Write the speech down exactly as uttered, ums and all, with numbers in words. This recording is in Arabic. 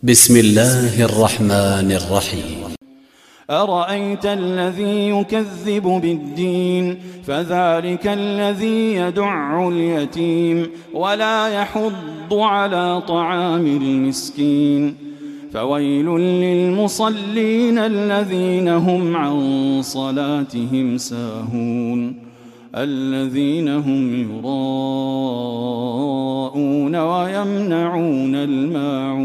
بسم الله الرحمن الرحيم. أرأيت الذي يكذب بالدين فذلك الذي يدع اليتيم ولا يحض على طعام المسكين فويل للمصلين الذين هم عن صلاتهم ساهون الذين هم يراءون ويمنعون الماعون